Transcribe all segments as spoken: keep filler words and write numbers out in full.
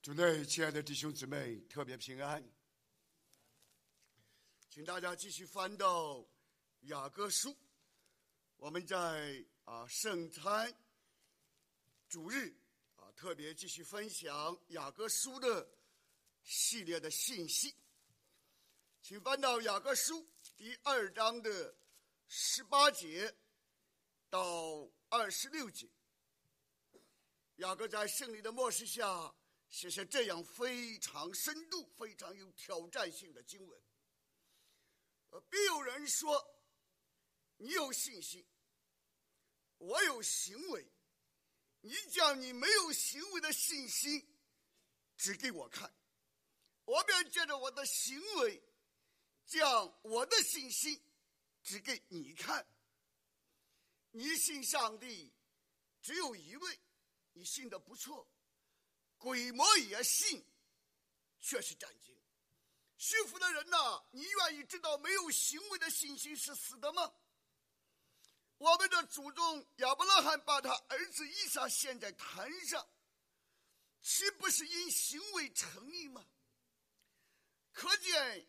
主内，亲爱的弟兄姊妹，特别平安。请大家继续翻到雅各书。我们在啊圣餐主日啊，特别继续分享雅各书的系列的信息。请翻到雅各书第二章的十八节到二十六节。雅各在圣灵的默示下写下这样非常深度、非常有挑战性的经文。呃，必有人说：“你有信心，我有行为，你将你没有行为的信心指给我看，我便借着我的行为，将我的信心指给你看。你信上帝只有一位，你信得不错。鬼魔也信，却是战惊。虚浮的人呐，你愿意知道没有行为的信心是死的吗？我们的祖宗亚伯拉罕把他儿子以撒献在坛上，岂不是因行为成义吗？可见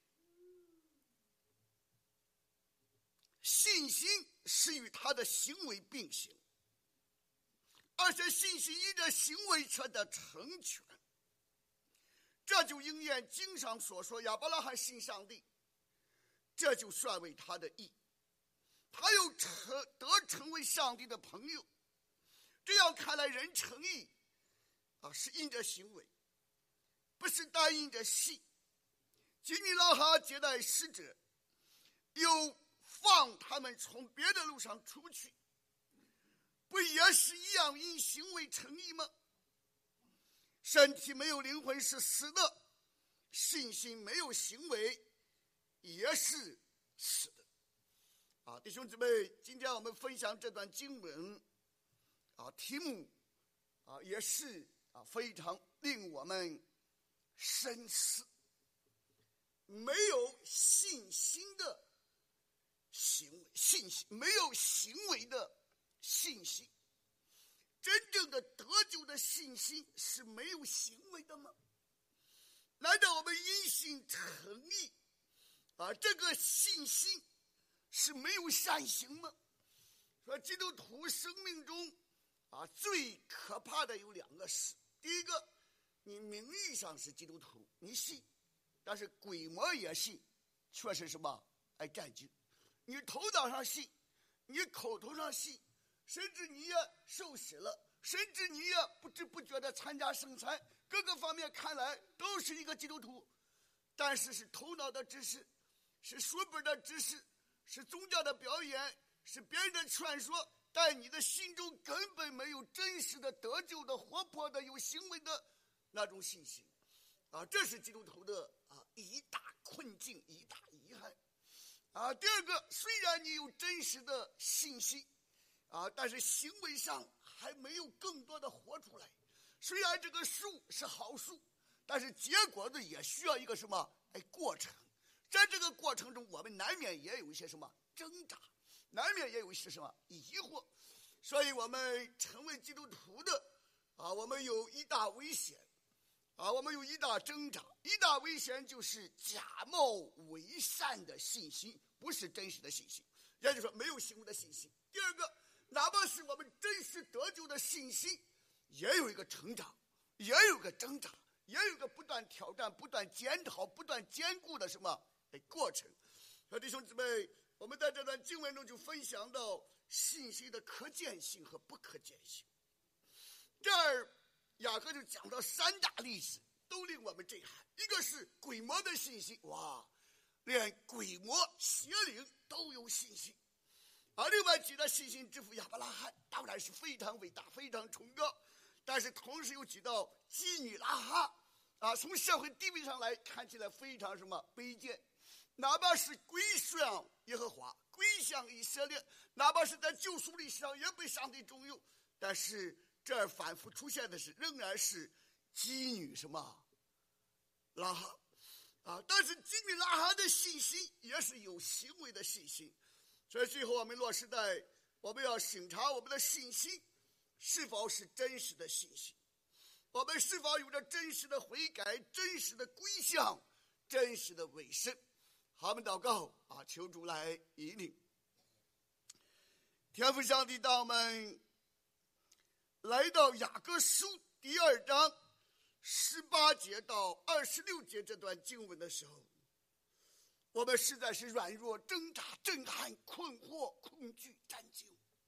信心是与他的行为并行，而且信心依着行为才得成全。这就应验经上所说，亚伯拉罕信上帝，这就算为他的义，他又成得成为上帝的朋友。这样看来，人成义啊，是因着行为，不是单因着信。基尼拉哈接待使者，又放他们从别的路上出去，不也是一样因行为成义吗？身体没有灵魂是死的，信心没有行为也是死的。啊，弟兄姊妹，今天我们分享这段经文啊，题目啊也是啊非常令我们深思。没有信心的行为，信心没有行为的信心。真正的得救的信心是没有行为的吗？难道我们因信成义啊，这个信心是没有善行吗？说基督徒生命中啊最可怕的有两个事。第一个，你名义上是基督徒，你信，但是鬼魔也信，却是什么？爱占据。你头脑上信，你口头上信，甚至你也受洗了，甚至你也不知不觉地参加圣餐，各个方面看来都是一个基督徒，但是是头脑的知识，是书本的知识，是宗教的表演，是别人的劝说，但你的心中根本没有真实的得救的活泼的有行为的那种信心啊，这是基督徒的啊一大困境，一大遗憾啊。第二个，虽然你有真实的信心啊，但是行为上还没有更多的活出来。虽然这个树是好树，但是结果子也需要一个什么？哎，过程。在这个过程中，我们难免也有一些什么挣扎，难免也有一些什么疑惑。所以我们成为基督徒的啊，我们有一大危险啊，我们有一大挣扎。一大危险就是假冒伪善的信心，不是真实的信心，也就是说没有行为的信心。第二个，哪怕是我们真实得救的信心，也有一个成长，也有一个挣扎，也有一个不断挑战、不断检讨、不断坚固的什么过程。弟兄姊妹，我们在这段经文中就分享到信息的可见性和不可见性。这儿雅各就讲到三大例子，都令我们震撼。一个是鬼魔的信心，哇，连鬼魔邪灵都有信心。而另外举的信心之父亚伯拉罕当然是非常伟大、非常崇高，但是同时又举到基尼拉哈啊，从社会地位上来看起来非常什么卑贱，哪怕是归向耶和华、归向以色列，哪怕是在救赎历史上也被上帝重用，但是这儿反复出现的是仍然是基女什么拉哈啊，但是基尼拉哈的信心也是有行为的信心。所以最后我们落实在我们要审查我们的信心是否是真实的信心我们是否有着真实的悔改、真实的归向、真实的委身？好，我们祷告啊，求主来引领。天父上帝，当我们来到雅各书第二章十八节到二十六节这段经文的时候，我们实在是软弱、挣扎、震撼、困惑、恐惧、战惊。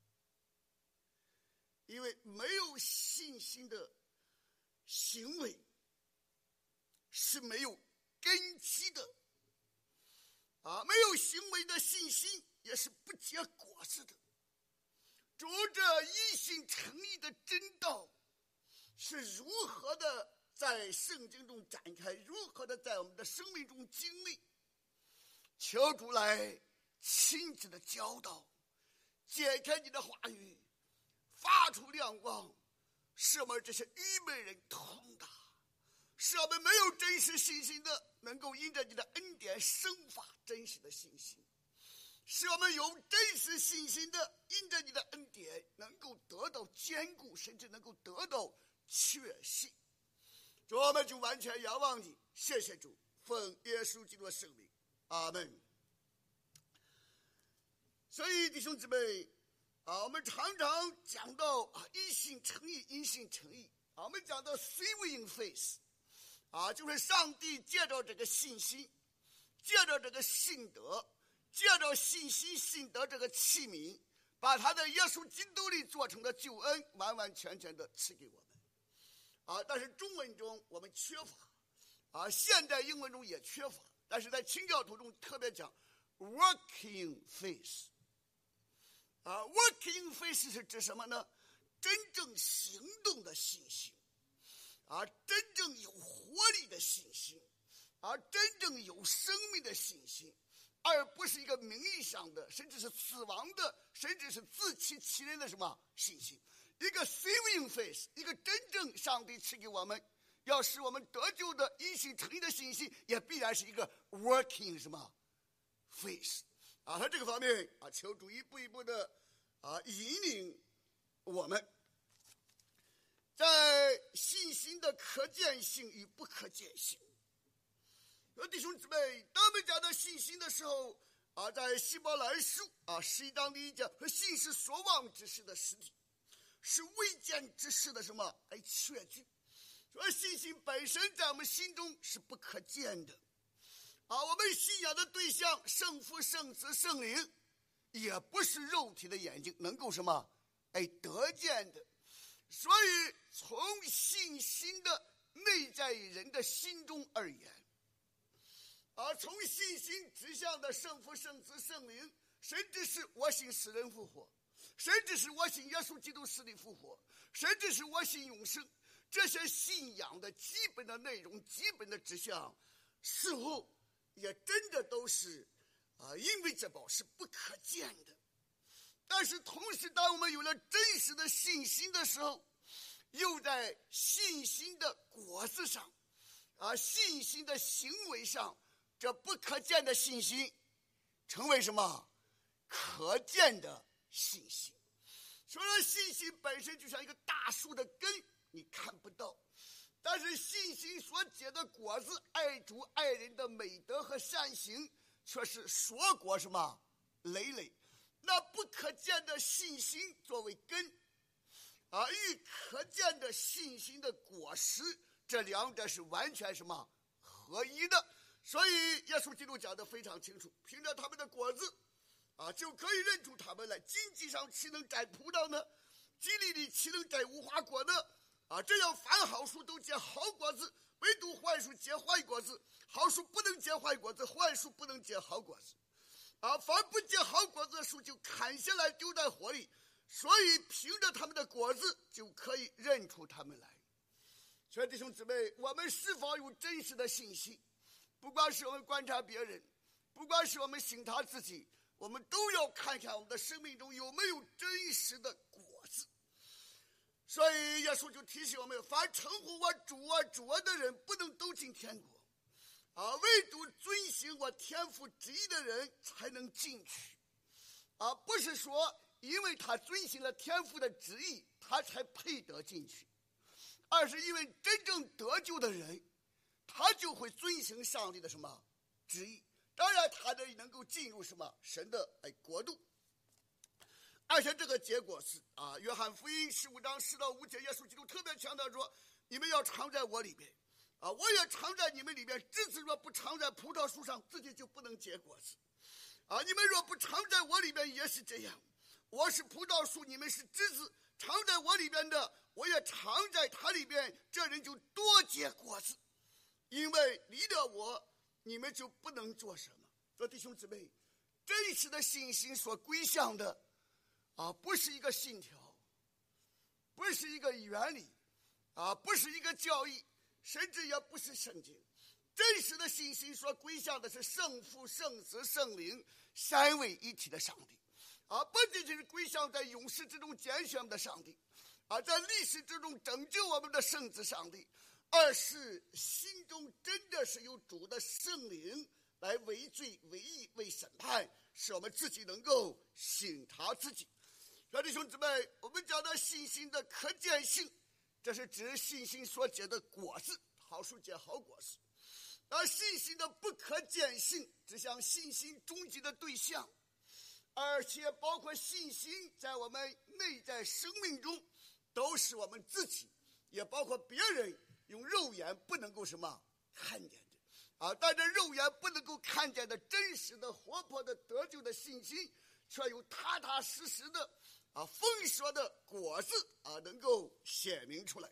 因为没有信心的行为是没有根基的啊，没有行为的信心也是不结果子的。主，这一心诚意的真道是如何的在圣经中展开，如何的在我们的生命中经历？求主来亲自的教导，解开你的话语，发出亮光，使我们这些愚昧人通达，使我们没有真实信心的能够因着你的恩典生发真实的信心，使我们有真实信心的因着你的恩典能够得到坚固，甚至能够得到确信。主，我们就完全仰望你，谢谢主，奉耶稣基督的圣名，阿门。所以弟兄姊妹啊，我们常常讲到啊，因信称义，因信称义啊，我们讲到 saving faith 啊，就是上帝借着这个信心，借着这个信德，借着信心信德这个器皿，把他的耶稣基督里做成的救恩完完全全的赐给我们啊。但是中文中我们缺乏啊，现代英文中也缺乏，但是在清教徒中特别讲 working faith 啊 ，working faith 是指什么呢？真正行动的信心啊，真正有活力的信心啊，真正有生命的信心，而不是一个名义上的，甚至是死亡的，甚至是自欺欺人的什么信心。一个 saving faith， 一个真正上帝赐给我们要使我们得救的因信称义的信心，也必然是一个 working 什么 faith 啊。在这个方面啊，求主一步一步的啊引领我们，在信心的可见性与不可见性。有弟兄姊妹，当我们讲到信心的时候啊，在希伯来书啊十一章第一节，和信是所望之事的实体，是未见之事的什么来确据。所以信心本身在我们心中是不可见的啊，我们信仰的对象圣父、圣子、圣灵，也不是肉体的眼睛能够什么哎得见的。所以从信心的内在于人的心中而言，而从信心指向的圣父、圣子、圣灵，甚至是我信死人复活，甚至是我信耶稣基督死里复活，甚至是我信永生，这些信仰的基本的内容、基本的指向，似乎也真的都是啊，因为这宝是不可见的。但是同时，当我们有了真实的信心的时候，又在信心的果子上啊，信心的行为上，这不可见的信心成为什么可见的信心。所以信心本身就像一个大树的根，你看不到，但是信心所结的果子，爱主爱人的美德和善行，却是硕果什么累累。那不可见的信心作为根啊，与可见的信心的果实，这两者是完全什么合一的。所以耶稣基督讲得非常清楚，凭着他们的果子啊，就可以认出他们来。荆棘上岂能摘葡萄呢？基利里岂能摘无花果呢？啊，这样凡好树都结好果子，唯独坏树结坏果子。好树不能结坏果子，坏树不能结好果子。啊，凡不结好果子的树就砍下来丢在火里。所以凭着他们的果子就可以认出他们来。所以弟兄姊妹，我们是否有真实的信心？不光是我们观察别人，不光是我们省察自己，我们都要看看我们的生命中有没有真实的果子。所以耶稣就提醒我们，凡称呼我主啊主啊的人，不能都进天国啊，唯独遵行我天父旨意的人才能进去啊，不是说因为他遵行了天父的旨意，他才配得进去， 二是因为真正得救的人，他就会遵行上帝的什么旨意，当然他的能够进入什么神的哎国度。而且这个结果是啊，约翰福音十五章十到五节，耶稣基督特别强调说，你们要常在我里边啊，我也常在你们里边。枝子若不常在葡萄树上，自己就不能结果子啊。你们若不常在我里边，也是这样。我是葡萄树，你们是枝子，常在我里边的，我也常在他里边，这人就多结果子。因为离了我，你们就不能做什么。说弟兄姊妹，真实的信心所归向的啊，不是一个信条，不是一个原理啊，不是一个教义，甚至也不是圣经。真实的信心所归向的是圣父、圣子、圣灵三位一体的上帝啊，不仅仅是归向在永世之中拣选的上帝啊，在历史之中拯救我们的圣子上帝，而是心中真的是有主的圣灵来为罪、为义、为审判，使我们自己能够省察自己。弟兄姊妹，我们讲到信心的可见性，这是指信心所结的果子，好树结好果子。而信心的不可见性，指向信心终极的对象，而且包括信心在我们内在生命中，都是我们自己，也包括别人用肉眼不能够什么看见的啊，但这肉眼不能够看见的真实的活泼的得救的信心，却有踏踏实实的啊丰硕的果子啊能够显明出来。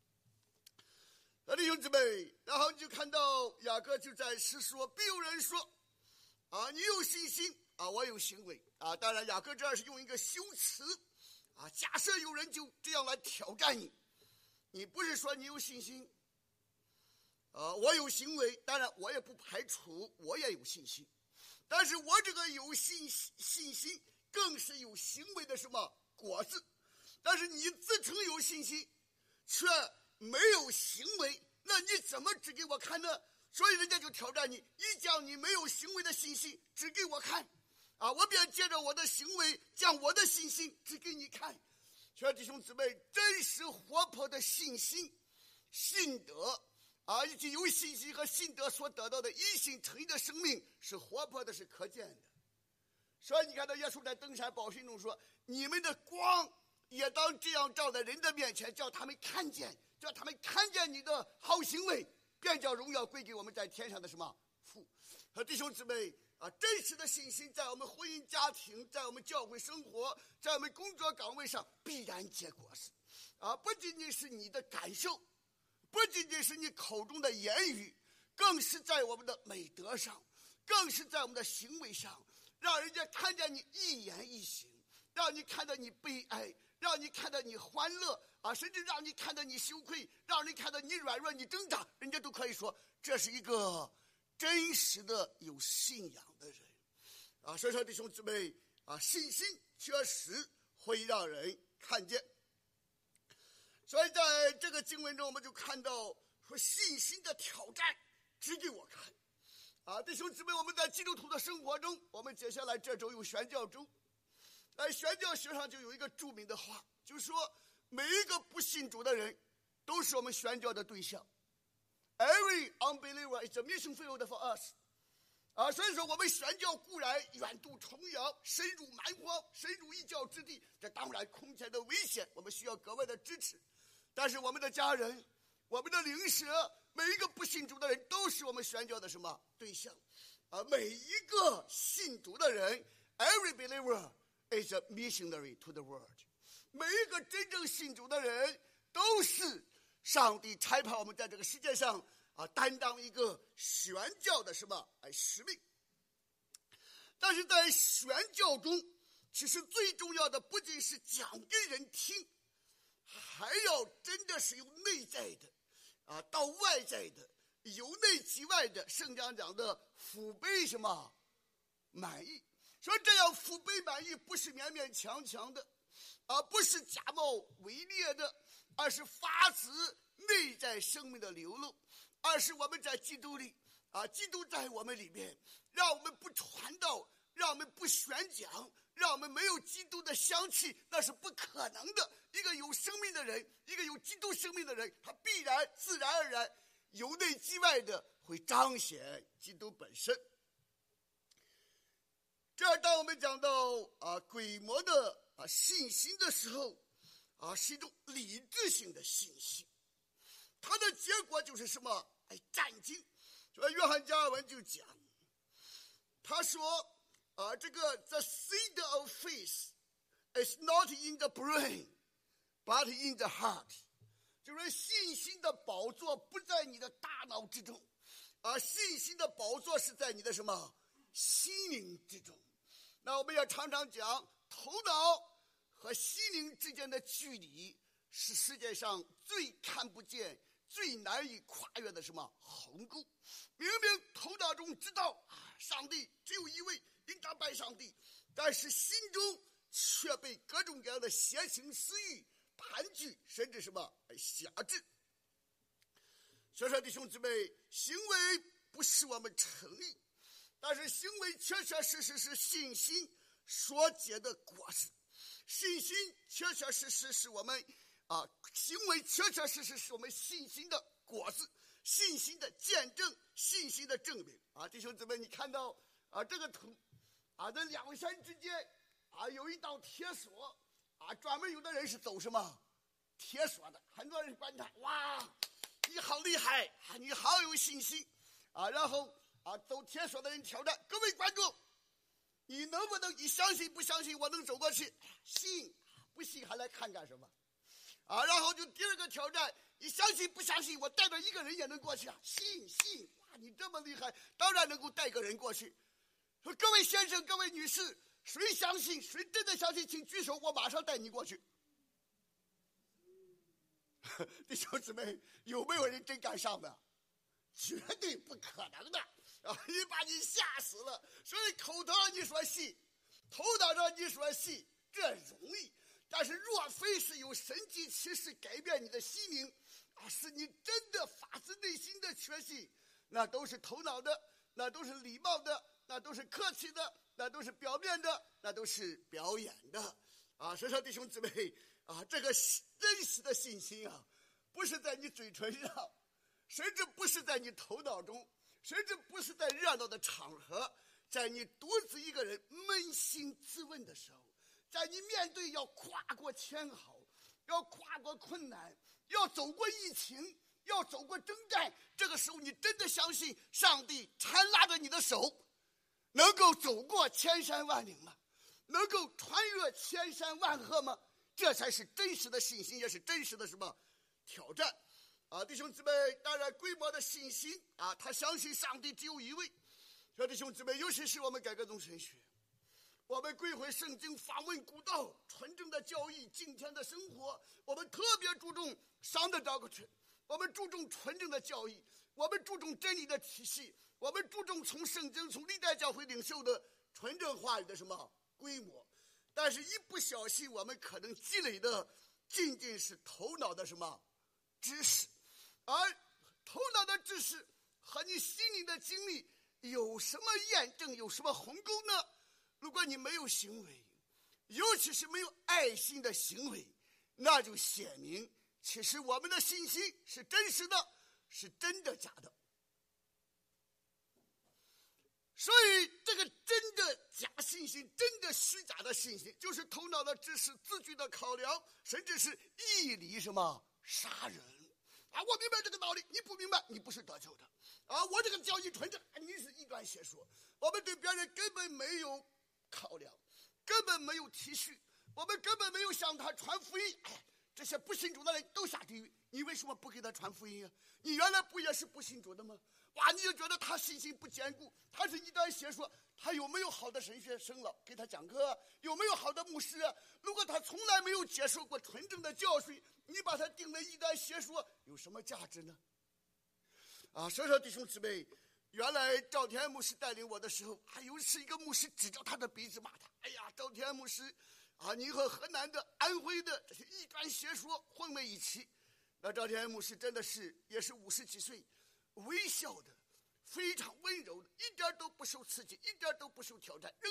弟兄姊妹，然后你就看到雅各就在诗说，必有人说啊，你有信心啊，我有行为啊。当然雅各这儿是用一个修辞啊，假设有人就这样来挑战你，你不是说你有信心啊，我有行为，当然我也不排除我也有信心，但是我这个有信信心更是有行为的什么果子。但是你自称有信心却没有行为，那你怎么指给我看呢？所以人家就挑战你，一讲你没有行为的信心指给我看啊，我便借着我的行为将我的信心指给你看。所以弟兄姊妹，真实活泼的信心信德啊，以及有信心和信德所得到的一心诚意的生命是活泼的，是可见的。所以你看到耶稣在登山宝训中说，你们的光也当这样照在人的面前，叫他们看见，叫他们看见你的好行为，便叫荣耀归给我们在天上的什么父。和弟兄姊妹啊，真实的信心在我们婚姻家庭，在我们教会生活，在我们工作岗位上必然结果子啊，不仅仅是你的感受，不仅仅是你口中的言语，更是在我们的美德上，更是在我们的行为上，让人家看见你一言一行，让你看到你悲哀，让你看到你欢乐啊，甚至让你看到你羞愧，让你看到你软弱，你挣扎，人家都可以说这是一个真实的有信仰的人啊。所以说弟兄姊妹啊，信心确实会让人看见。所以在这个经文中，我们就看到说信心的挑战指给我看啊，弟兄姊妹，我们在基督徒的生活中，我们接下来这周有宣教周，在宣教学上就有一个著名的话，就是说每一个不信主的人都是我们宣教的对象。 Every unbeliever is a mission field for us 啊，所以说我们宣教固然远渡重洋，深入蛮荒，深入异教之地，这当然空前的危险，我们需要格外的支持。但是我们的家人，我们的邻舍，每一个不信主的人都是我们宣教的什么对象啊？每一个信主的人 ，every believer is a missionary to the world。每一个真正信主的人都是上帝差派我们在这个世界上啊，担当一个宣教的什么哎使命。但是在宣教中，其实最重要的不仅是讲给人听，还要真的是有内在的啊，到外在的，由内及外的，圣经讲的腹背什么满意。说这样腹背满意不是勉勉强强的啊，不是假冒伪劣的，而是发自内在生命的流露，而是我们在基督里啊，基督在我们里面，让我们不传道， 让我们不宣讲，让我们没有基督的香气，那是不可能的。一个有生命的人，一个有基督生命的人，他必然自然而然由内及外的会彰显基督本身。这儿当我们讲到啊鬼魔的啊信心的时候，啊是一种理智性的信心，它的结果就是什么？哎，战惊。所以约翰加尔文就讲，他说啊，这个 the seed of faith is not in the brain, but in the heart， 就是信心的宝座不在你的大脑之中，啊，信心的宝座是在你的什么心灵之中。那我们也常常讲，头脑和心灵之间的距离是世界上最看不见、最难以跨越的什么鸿沟。明明头脑中知道啊，上帝只有一位，应当拜上帝，但是心中却被各种各样的邪情私欲盘踞，甚至什么辖制。所以说，弟兄姊妹，行为不使我们成义，但是行为确确实实是信心所结的果实。信心确确实实是我们啊，行为确确实实是我们信心的果子，信心的见证，信心的证明啊！弟兄姊妹，你看到啊这个图啊，这两山之间啊有一道铁索啊，专门有的人是走什么铁索的，很多人观察，哇，你好厉害啊，你好有信心啊！然后啊，走铁索的人挑战各位观众，你能不能？你相信不相信我能走过去？信，不信还来看干什么？啊，然后就第二个挑战，你相信不相信我带着一个人也能过去啊？信信，哇，你这么厉害，当然能够带个人过去。说各位先生，各位女士，谁相信？谁真的相信？请举手，我马上带你过去。弟兄姊妹，有没有人真敢上的？绝对不可能的啊！你把你吓死了。所以口头上你说信，头脑上你说信，这容易。但是若非是有神迹奇事改变你的心灵啊，是你真的发自内心的确信，那都是头脑的，那都是礼貌的，那都是客气的，那都是表面的，那都是表演的啊！所以说弟兄姊妹啊，这个真实的信心啊，不是在你嘴唇上，甚至不是在你头脑中，甚至不是在热闹的场合，在你独自一个人扪心自问的时候，在你面对要跨过千豪，要跨过困难，要走过疫情，要走过征战，这个时候你真的相信上帝缠拉着你的手，能够走过千山万岭吗？能够穿越千山万壑吗？这才是真实的信心，也是真实的什么挑战啊！弟兄姊妹，当然规模的信心啊，他相信上帝只有一位。说弟兄姊妹，尤其是我们改革宗神学，我们归回圣经，访问古道，纯正的教义，敬天的生活，我们特别注重上的doctrine，我们注重纯正的教义，我们注重真理的体系，我们注重从圣经、从历代教会领袖的纯正话语的什么规模。但是，一不小心，我们可能积累的仅仅是头脑的什么知识，而头脑的知识和你心灵的经历有什么验证，有什么鸿沟呢？如果你没有行为，尤其是没有爱心的行为，那就显明其实我们的信心是真实的，是真的假的。所以这个真的假信心，真的虚假的信心，就是头脑的知识、字句的考量，甚至是义理什么杀人啊！我明白这个道理，你不明白，你不是得救的啊！我这个教义纯正，你是异端邪说。我们对别人根本没有考量，根本没有体恤，我们根本没有向他传福音。哎，这些不信主的人都下地狱，你为什么不给他传福音啊？你原来不也是不信主的吗？哇，你就觉得他信心不坚固，他是异端邪说，他有没有好的神学生了给他讲课？有没有好的牧师啊？如果他从来没有接受过纯正的教训，你把他定为异端邪说，有什么价值呢？啊，所以说弟兄姊妹，原来赵天牧师带领我的时候，还有是一个牧师指着他的鼻子骂他：“哎呀，赵天牧师啊，你和河南的、安徽的这些异端邪说混为一起。”那赵天牧师真的是也是五十几岁，微笑的，非常温柔的，一点都不受刺激，一点都不受挑战，仍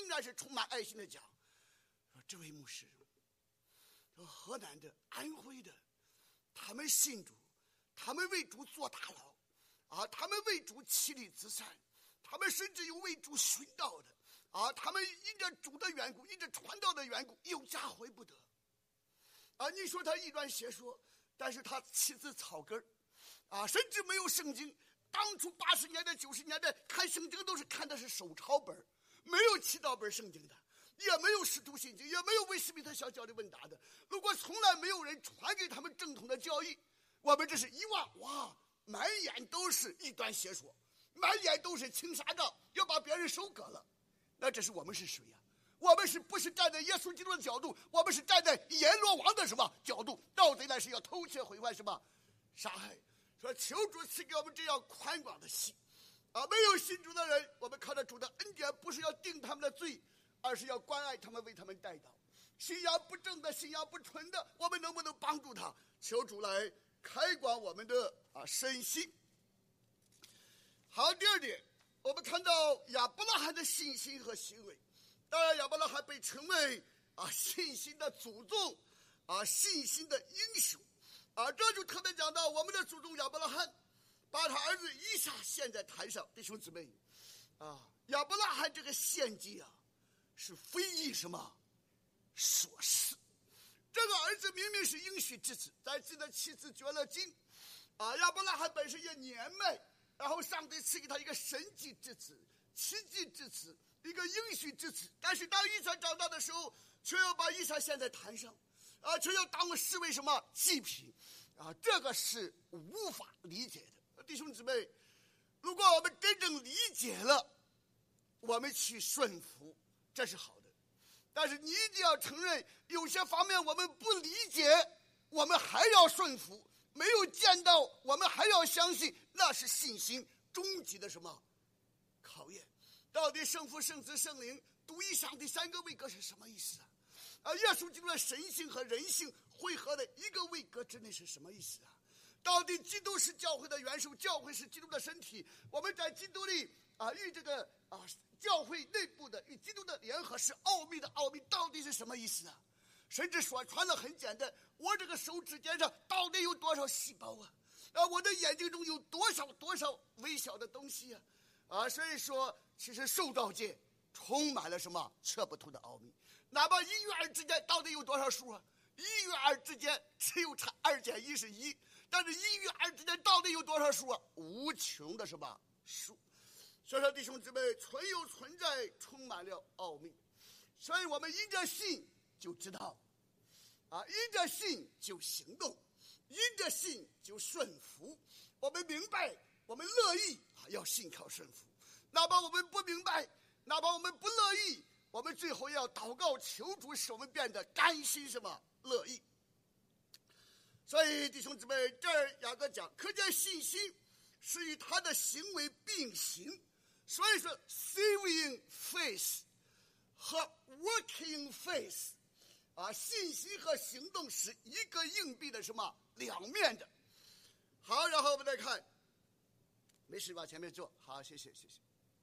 然是充满爱心的讲，说这位牧师，说河南的、安徽的，他们信主，他们为主做大牢啊，他们为主妻离子散，他们甚至有为主殉道的啊，他们因着主的缘故，因着传道的缘故，有家回不得啊。你说他异端邪说，但是他妻子草根啊，甚至没有圣经。当初八十年代、九十年代看圣经都是看的是手抄本，没有祈祷本圣经的，也没有使徒信经，也没有为史密特小教的问答的。如果从来没有人传给他们正统的教义，我们这是一望哇，满眼都是异端邪说，满眼都是青纱帐，要把别人收割了。那这是我们是谁呀、啊？我们是不是站在耶稣基督的角度？我们是站在阎罗王的什么角度？盗贼来是要偷窃毁坏什么杀害。说求主赐给我们这样宽广的心啊！没有信主的人，我们靠着主的恩典，不是要定他们的罪，而是要关爱他们，为他们代祷。信仰不正的、信仰不纯的，我们能不能帮助他？求主来开广我们的啊身心。好，第二点，我们看到亚伯拉罕的信心和行为。当然，亚伯拉罕被称为啊信心的祖宗，啊信心的英雄。啊，这就特别讲到我们的祖宗亚伯拉罕，把他儿子以撒献在坛上。弟兄姊妹，啊，亚伯拉罕这个献祭啊，是非议什么所事。这个儿子明明是应许之子，在自己的妻子绝了经，啊，亚伯拉罕本身也年迈，然后上帝赐给他一个神迹之子、奇迹之子，一个应许之子。但是当以撒长大的时候，却要把以撒献在坛上。啊，却要当视为什么祭品啊？这个是无法理解的。弟兄姊妹，如果我们真正理解了，我们去顺服，这是好的。但是你一定要承认，有些方面我们不理解，我们还要顺服。没有见到，我们还要相信，那是信心终极的什么考验？到底圣父、圣子、圣灵独一上帝三个位格是什么意思啊？啊，耶稣基督的神性和人性汇合的一个位格之内是什么意思啊？到底基督是教会的元首，教会是基督的身体，我们在基督里啊，与这个啊教会内部的与基督的联合是奥秘的奥秘，到底是什么意思啊？甚至说传的很简单，我这个手指尖上到底有多少细胞啊？啊，我的眼睛中有多少多少微小的东西啊？啊，所以说其实受造界充满了什么测不透的奥秘。哪怕一与二之间到底有多少数啊？一与二之间只有差二减一是一，但是一与二之间到底有多少数啊？无穷的什么数。所以说弟兄姊妹，存有存在充满了奥秘，所以我们因着信就知道啊，因着信就行动，因着信就顺服。我们明白，我们乐意啊，要信靠顺服。哪怕我们不明白，哪怕我们不乐意，我们最后要祷告求主，使我们变得甘心什么乐意。所以弟兄姊妹，这儿雅各讲，可见信心是与他的行为并行。所以说 saving faith 和 working faith 啊，信心和行动是一个硬币的什么两面的。好，然后我们再看，没事往前面坐，好，谢谢谢谢。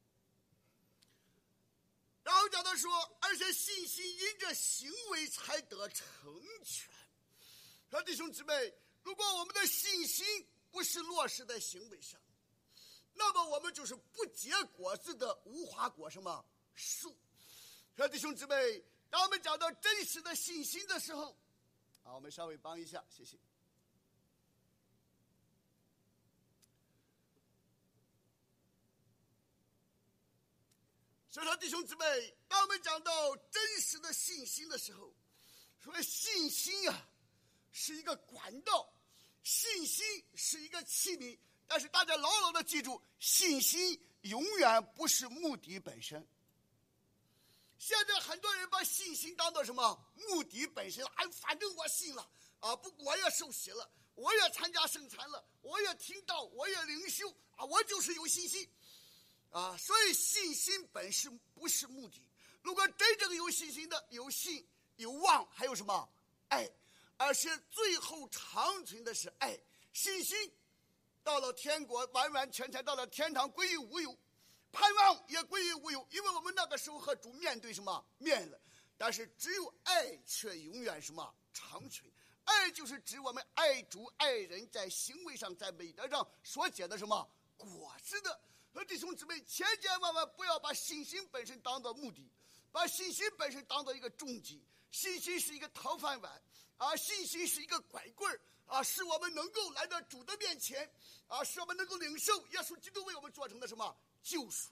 然后讲到说，而且信心因着行为才得成全。说弟兄姊妹，如果我们的信心不是落实在行为上，那么我们就是不结果子的无花果什么树。说弟兄姊妹，当我们讲到真实的信心的时候，好，我们稍微帮一下，谢谢。所以说弟兄姊妹，当我们讲到真实的信心的时候，说信心啊是一个管道，信心是一个器皿，但是大家牢牢的记住，信心永远不是目的本身。现在很多人把信心当做什么目的本身，哎，反正我信了啊，不，我也受洗了，我也参加圣餐了，我也听道，我也灵修啊，我就是有信心啊。所以信心本身不是目的。如果真正有信心的，有信有望，还有什么爱，而是最后长存的是爱。信心到了天国，完完全全到了天堂，归于无有。 盼望也归于无有，因为我们那个时候和主面对什么面了。但是只有爱却永远什么长存。爱就是指我们爱主爱人，在行为上在美德上所结的什么果子的。和弟兄姊妹，千千万万不要把信心本身当作目的，把信心本身当作一个终极。信心是一个讨饭碗啊，信心是一个拐棍啊，使我们能够来到主的面前啊，使我们能够领受耶稣基督为我们做成的什么救赎。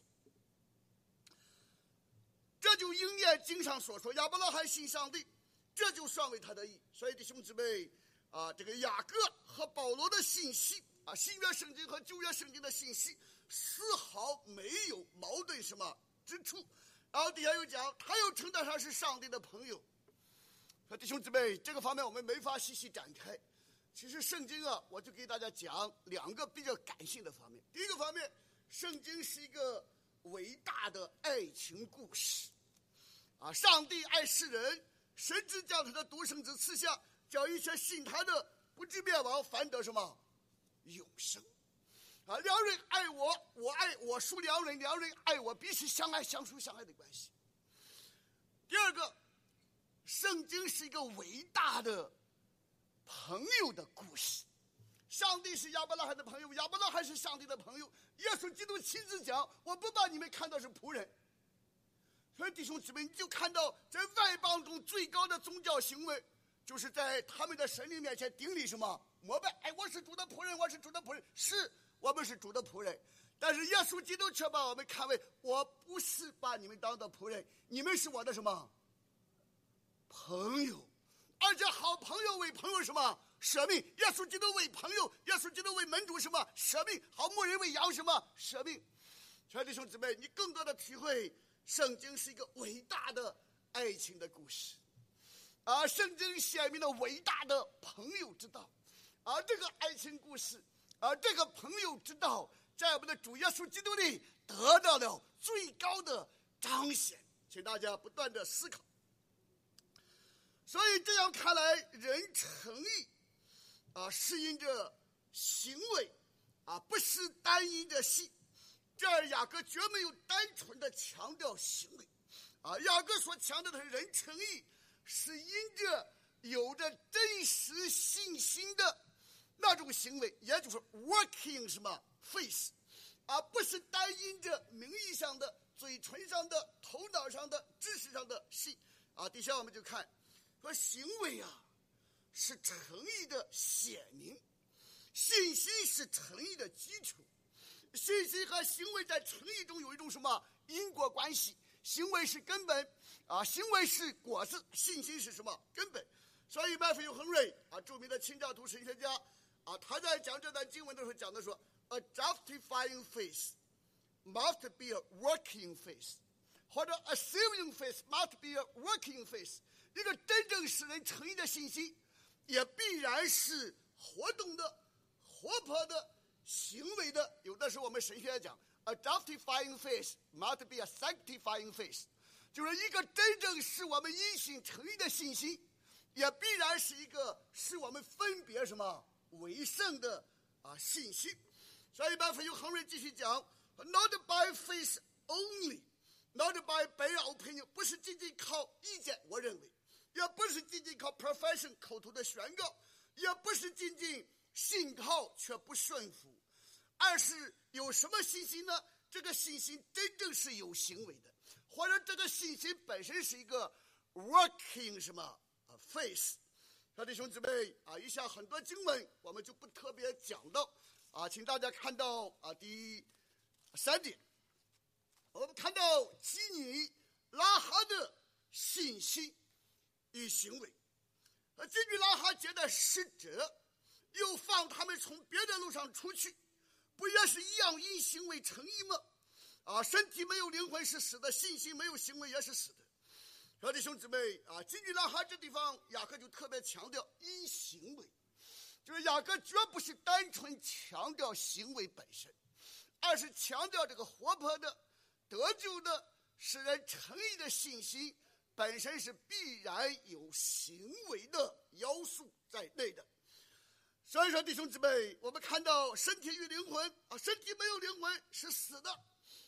这就应验经上所说，亚伯拉罕信上帝，这就算为他的义。所以弟兄姊妹啊，这个雅各和保罗的信息啊，新约圣经和旧约圣经的信息丝毫没有矛盾什么之处。然后底下又讲，他又称得上是上帝的朋友。和弟兄姊妹，这个方面我们没法细细展开。其实圣经啊，我就给大家讲两个比较感性的方面。第一个方面，圣经是一个伟大的爱情故事啊，上帝爱世人，甚至将他的独生子赐下，叫一切信他的不至灭亡，反得什么永生啊！两人爱我，我爱我属两人，两人爱我，彼此相爱相属相爱的关系。第二个，圣经是一个伟大的朋友的故事。上帝是亚伯拉罕的朋友，亚伯拉罕是上帝的朋友。耶稣基督亲自讲，我不把你们看到是仆人。所以弟兄姊妹，你就看到在外邦中最高的宗教行为，就是在他们的神灵面前顶礼什么膜拜。哎，我是主的仆人，我是主的仆人，是我们是主的仆人。但是耶稣基督却把我们看为，我不是把你们当做仆人，你们是我的什么朋友，而且好朋友为朋友什么舍命。耶稣基督为朋友，耶稣基督为门主什么舍命，好牧人为羊什么舍命。所以弟兄姊妹，你更多的体会圣经是一个伟大的爱情的故事啊，圣经显明了伟大的朋友之道啊，这个爱情故事啊，这个朋友之道在我们的主耶稣基督里得到了最高的彰显，请大家不断的思考。所以这样看来，人诚意啊，是因着行为啊，不是单因着信。这儿雅各绝没有单纯的强调行为啊，雅各所强调的是人诚意是因着有着真实信心的那种行为，也就是 working 什么 face 啊，不是单因着名义上的、嘴唇上的、头脑上的、知识上的信啊。底下我们就看说，行为啊是诚意的显明，信心是诚意的基础。信心和行为在诚意中有一种什么因果关系？行为是根本啊，行为是果子，信心是什么根本？所以麦菲尤亨瑞啊，著名的清教徒神学家啊，他在讲这段经文的时候讲的说 ，a justifying faith must be a working faith， 或者 a saving faith must be a working faith。一个真正使人诚意的信心，也必然是活动的、活泼的。行为的，有的时候我们神学讲 a justifying faith must be a sanctifying faith， 就是一个真正使我们因信诚意的信心，也必然是一个使我们分别什么为圣的啊信心。所以麦菲尤亨瑞继续讲 ，not by faith only， not by bare opinion， 不是仅仅靠意见，我认为，也不是仅仅靠 profession 口头的宣告，也不是仅仅信靠却不顺服，而是有什么信心呢？这个信心真正是有行为的，或者这个信心本身是一个 working 什么 faith。小弟兄姊妹啊，以下很多经文我们就不特别讲到啊，请大家看到啊第三点，我们看到基尼拉哈的信心与行为，而基尼拉哈接待使者，又放他们从别的路上出去，不也是一样因行为诚意吗？啊，身体没有灵魂是死的，信心没有行为也是死的。小弟兄姊妹啊，基尼拉哈这地方雅各就特别强调因行为，就是雅各绝不是单纯强调行为本身，而是强调这个活泼的、得救的、使人诚意的信心本身是必然有行为的要素在内的。所以说弟兄姊妹，我们看到身体与灵魂啊，身体没有灵魂是死的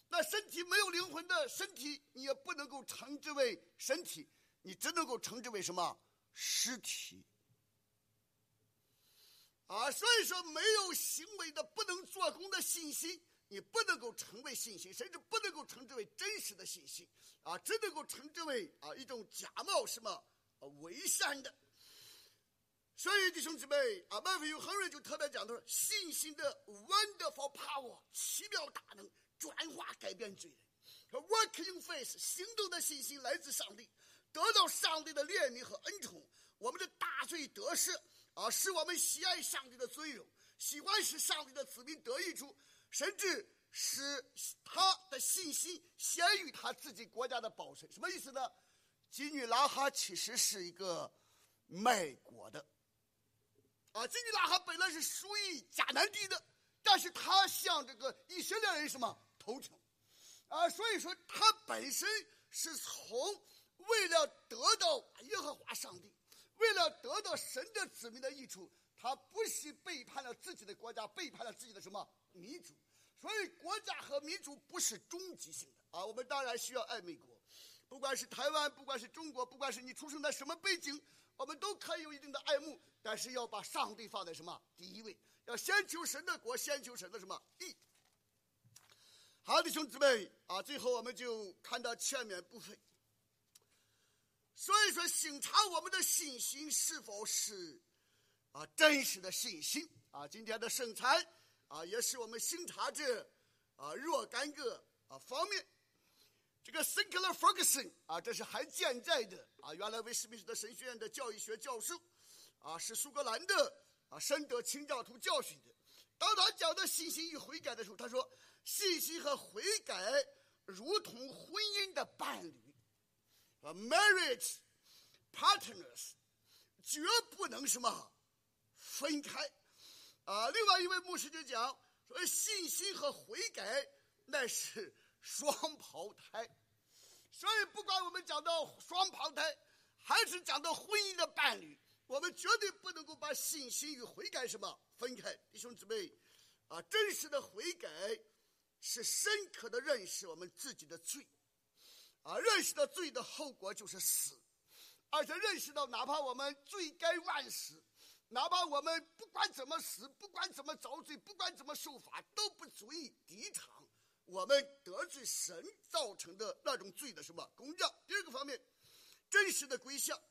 那身体没有灵魂的身体，你也不能够称之为身体，你只能够称之为什么？尸体。啊，所以说没有行为的、不能做工的信心，你不能够称为信心，甚至不能够称之为真实的信心。啊，只能够称之为啊一种假冒什么啊伪善的。所以弟兄姊妹啊，曼菲有恒瑞就特别讲的说，信心的 wonderful power 奇妙大能，转化改变罪人。Working faith 行动的信心来自上帝，得到上帝的怜悯和恩宠，我们的大罪得赦啊，使我们喜爱上帝的尊荣，喜欢使上帝的子民得益处，甚至使他的信心先于他自己国家的保身。什么意思呢？妓女拉哈其实是一个卖国的啊，妓女拉哈本来是属于迦南地的，但是他向这个以色列人什么投诚啊，所以说他本身是从为了得到耶和华上帝，为了得到神的子民的益处，他不是背叛了自己的国家，背叛了自己的什么民族。所以国家和民族不是终极性的啊，我们当然需要爱美国，不管是台湾，不管是中国，不管是你出生在什么背景，我们都可以有一定的爱慕，但是要把上帝放在什么第一位，要先求神的国，先求神的什么义。好，弟兄姊妹啊，最后我们就看到前面部分。所以说，审查我们的信心是否是啊真实的信心啊。今天的圣餐啊，也是我们审查这啊若干个啊方面。这个 Sinclair Ferguson 啊，这是还健在的啊，原来威斯敏斯特神学院的教育学教授啊，是苏格兰的啊深得清教徒教训的。当他讲到信心与悔改的时候，他说，信心和悔改如同婚姻的伴侣啊 ，marriage partners 绝不能什么分开啊。另外一位牧师就讲说，信心和悔改那是双胞胎。所以不管我们讲到双胞胎还是讲到婚姻的伴侣，我们绝对不能够把信心与悔改什么分开。弟兄姊妹啊，真实的悔改是深刻的认识我们自己的罪啊，认识到罪的后果就是死，而且认识到哪怕我们罪该万死，哪怕我们不管怎么死，不管怎么遭罪，不管怎么受罚，都不足以抵偿我们得罪神造成的那种罪的什么公账。第二个方面，真实的归向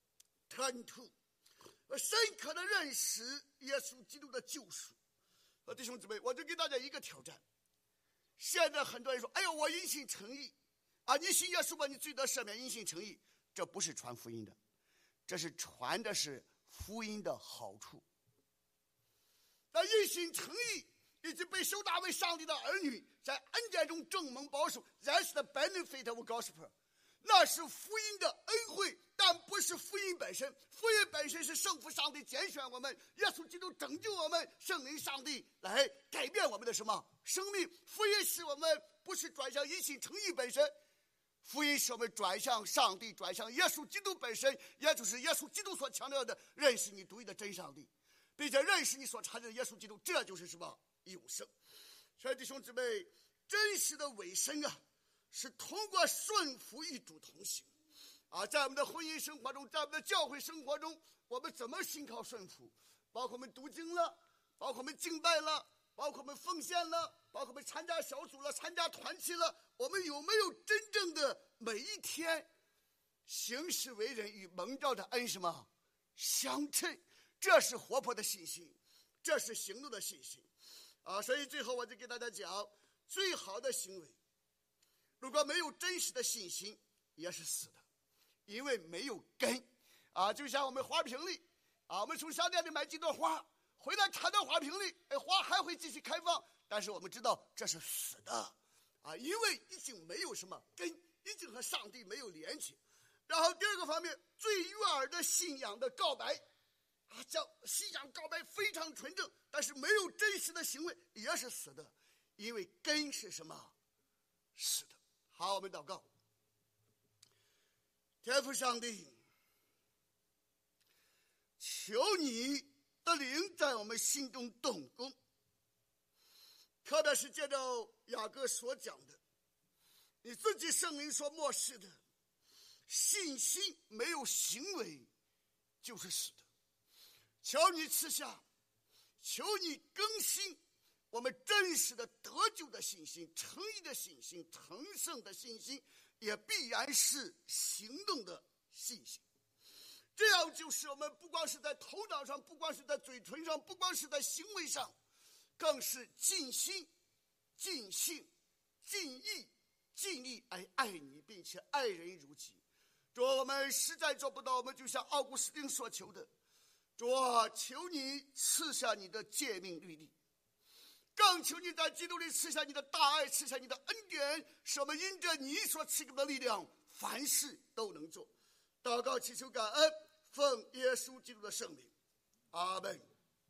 turn to 深刻的认识耶稣基督的救赎。弟兄姊妹，我就给大家一个挑战。现在很多人说，哎呦，我因信称义啊，你信耶稣吧，你罪得赦免，因信称义。这不是传福音的，这是传的是福音的好处。那因信称义以及被收纳为上帝的儿女，在恩典中正蒙保守， That's the benefit of gospel， 那是福音的恩惠，但不是福音本身。福音本身是圣父上帝拣选我们，耶稣基督拯救我们，圣灵上帝来改变我们的什么生命。福音使我们不是转向因信称义本身，福音使我们转向上帝，转向耶稣基督本身，也就是耶稣基督所强调的认识你独一的真上帝，并且认识你所缠的耶稣基督，这就是什么永生。所以弟兄姊妹，真实的委身啊，是通过顺服与主同行啊。在我们的婚姻生活中，在我们的教会生活中，我们怎么信靠顺服？包括我们读经了，包括我们敬拜了，包括我们奉献了，包括我们参加小组了，参加团契了，我们有没有真正的每一天行事为人与蒙召的恩什么相称？这是活泼的信心，这是行动的信心啊。所以最后我就给大家讲，最好的行为如果没有真实的信心也是死的，因为没有根啊。就像我们花瓶里啊，我们从商店里买几朵花回来插到花瓶里，哎，花还会继续开放，但是我们知道这是死的啊，因为已经没有什么根，已经和上帝没有连接。然后第二个方面，最悦耳的信仰的告白啊，叫信仰告白非常纯正，但是没有真实的行为也是死的，因为根是什么？是的。好，我们祷告。天父上帝，求你的灵在我们心中动工，特别是借着雅各所讲的你自己圣灵所漠视的，信心没有行为就是死的。求你赐下，求你更新我们真实的得救的信心，诚意的信心，成圣的信心，也必然是行动的信心。这样就是我们不光是在头脑上，不光是在嘴唇上，不光是在行为上，更是尽心尽性尽意尽力来爱你，并且爱人如己。主，我们实在做不到，我们就像奥古斯丁所求的，主啊，求你赐下你的诫命律例，更求你在基督里赐下你的大爱，赐下你的恩典，使我们因着你所赐给我们的力量，凡事都能做。祷告祈求感恩，奉耶稣基督的圣名，阿们。